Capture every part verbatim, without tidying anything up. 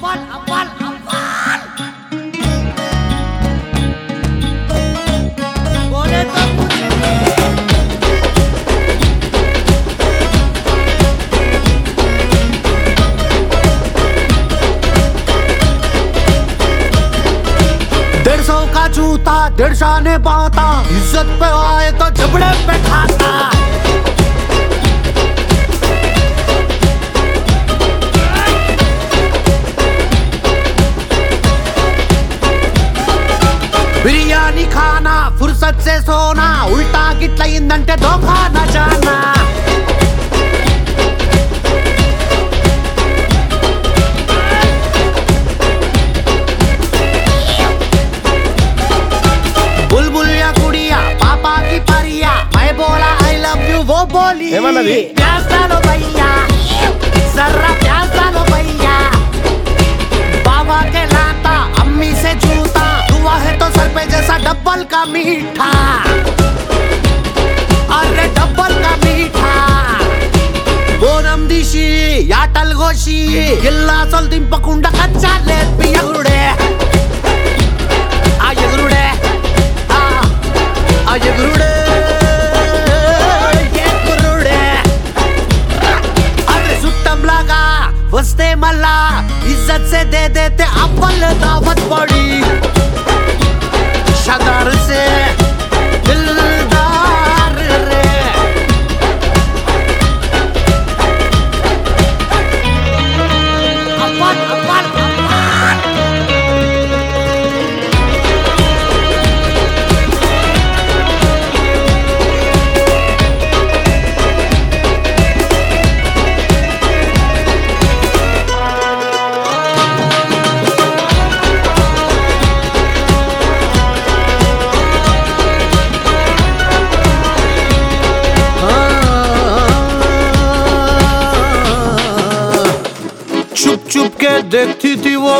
अव्वल अव्वल अव्वल बोले तो कुछ डेढ़ सौ का जूता डेढ़ सौ ने पाता इज्जत पे आए तो जबड़े पे खाता बिरयानी खाना फुर्सत से सोना उल्टा गिट्लయిందంటే धोखा न जाना बुलबुल या गुड़िया पापा की परिया मैं बोला आई लव यू वो बोली प्यास डालो भैया जरा प्यास डालो भैया बाबा के लाता अम्मी से जूता दुआ है तो सर पे जैसा डब्बल का मीठा अरे डब्बल का मीठा बोनम दिशी याटल गोशी గిల్లాసలు దింపకుండా కచ్చా లేపి ఎగురుడే ఆ ఎగురుడే ఆ ఆ ఎగురుడే ఎగురుడే अरे सुट्टम लागा वस्ते मल्ला इज्जत से दे देते अव्वल दावत पड़ी शदर से दिलदार रे अव्वल अव्वल अव्वल चुप चुप के देखती थी वो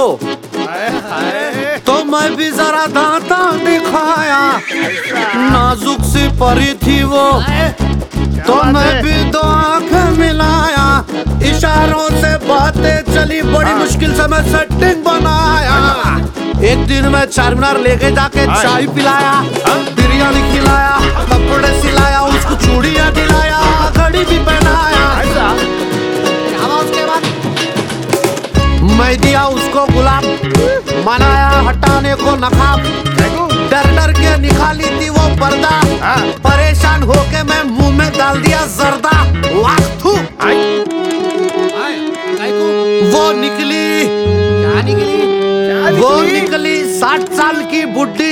तो मैं भी जरा दांता दिखाया नाजुक सी परी थी वो तो मैं भी दो आंखें मिलाया इशारों से बातें चली बड़ी मुश्किल से मैं सेटिंग बनाया एक दिन मैं चारमीनार लेके जाके चाय पिलाया बिरयानी खिलाया कपड़े सिलाया उसको चूड़ियां दिलाया घड़ी भी पहनाया उसके बाद मैं दिया उसको गुलाब मनाया हटाने को नकाब डर डर के निकाली थी वो पर्दा परेशान होके मैं मुंह में डाल दिया जर्दा वाक्थू वो निकली क्या निकली वो निकली साठ साल की बुड्ढी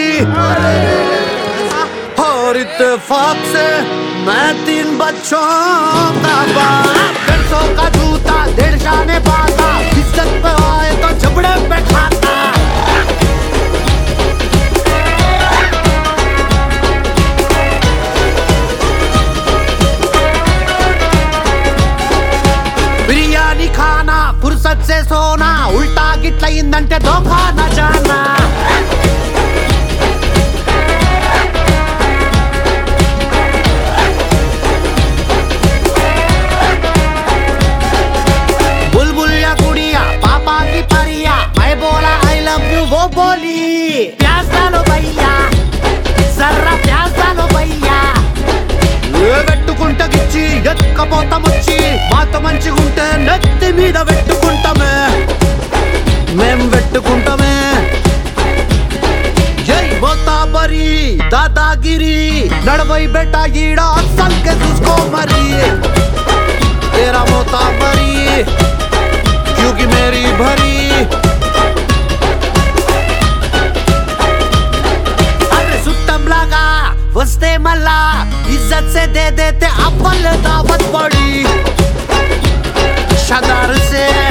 और इत्तेफाक से मैं तीन बच्चों का बाप डेढ़ सौ का जूता डेढ़ सौ ने पाता इज्जत पे आए तो जबड़े पे खाता बिरयानी खाना फुर्सत से सोना उल्टा गिट्लయిందంటే धोखा न जाना वो बोली प्यास डालो भैया जरा प्यास डालो भैया వెట్టుకుంట గిచ్చి ఎక్కపోత ముచ్చి మాతో మంచిగుంటే నెత్తి మీద వెట్టుకుంటామే మేం వెట్టుకుంటామే జై మోతాబరి దాదాగిరి నడవై బేటా ఈడ అస్సల్ के तुझको मरी तेरा मोताबरी क्योंकि मेरी भरी वस्ते मल्ला इज्जत से दे देते अव्वल दावत पड़ी शदर से